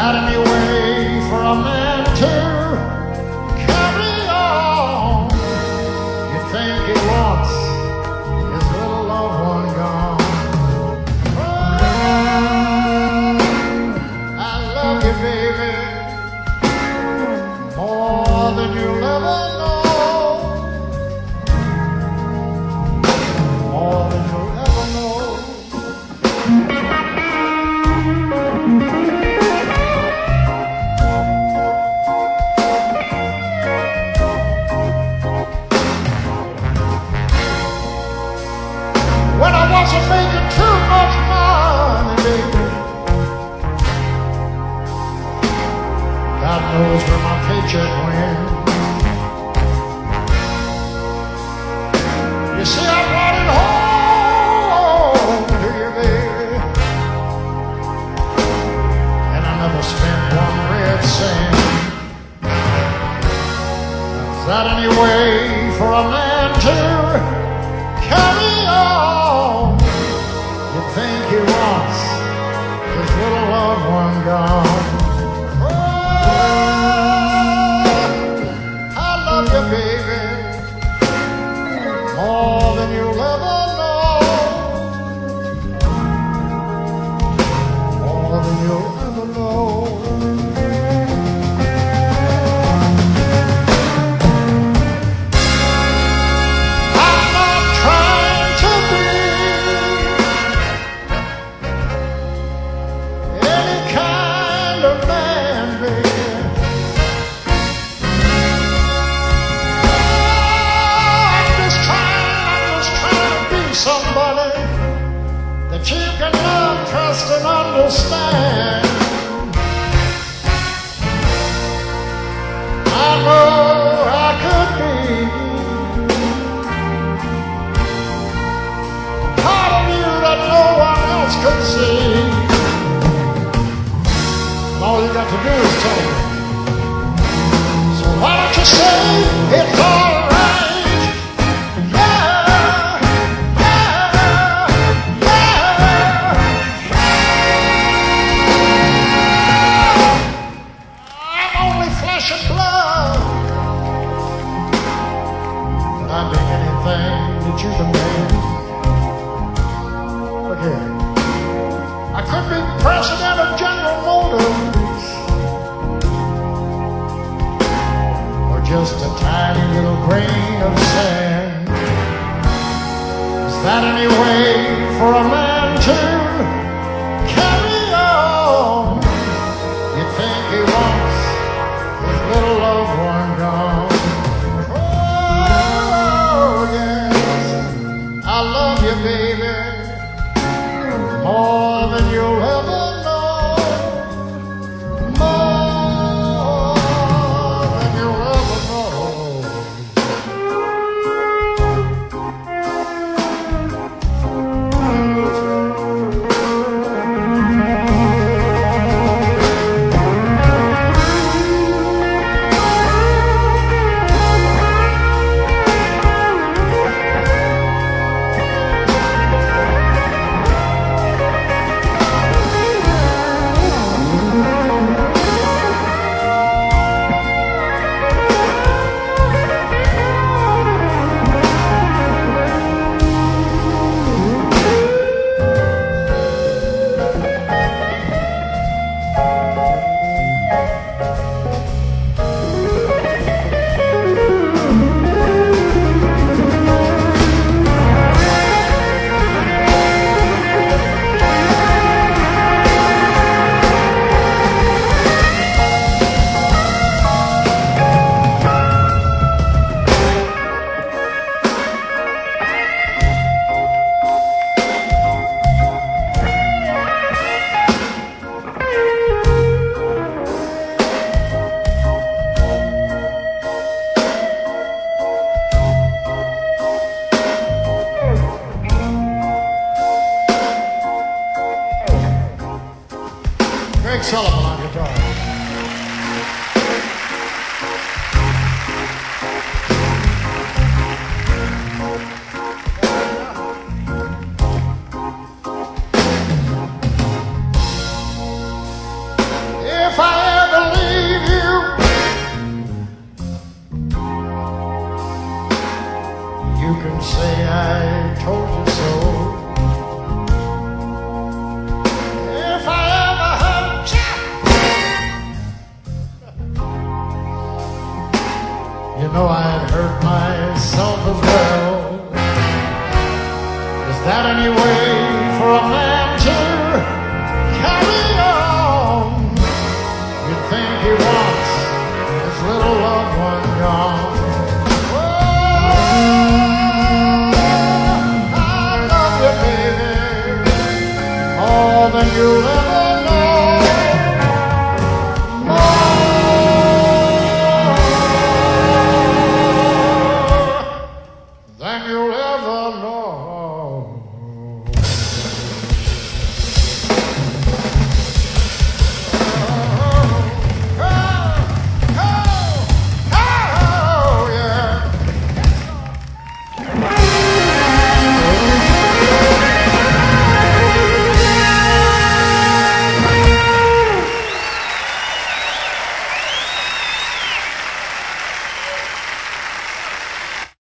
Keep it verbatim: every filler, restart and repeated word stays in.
that any way for a man to carry on? You think he wants his little loved one gone? Oh, I love you, baby, more than you'll ever know. More than you'll ever know. When I wasn't making too much money, baby, God knows where my paycheck went. You see, I brought it home to you, baby, and I never spent one red cent. Is that any way for a man to carry on? You think he wants his little loved one gone? Oh, I love you, baby, more than you'll ever know. More than you'll ever know. I'm not trying to be any kind of man, baby. I'm just trying, I'm just trying to be somebody that you can love, trust, and understand. I know I could be part of you that no one else could see. And all you got to do is tell me. So why don't you say it's all right? Yeah, yeah, yeah. I'm only flesh and blood, but I'd be anything that you demand. Look here. I could be president of General Motors, or just a tiny little grain of sand. Is that any way for a man to carry on? You think he wants his little loved one gone? Oh, yes, I love you, baby, more than you'll ever know. More than you'll ever know. Greg Sullivan on guitar. If I can say I told you so. If I ever hurt you, you know I'd hurt myself as well. Is that any way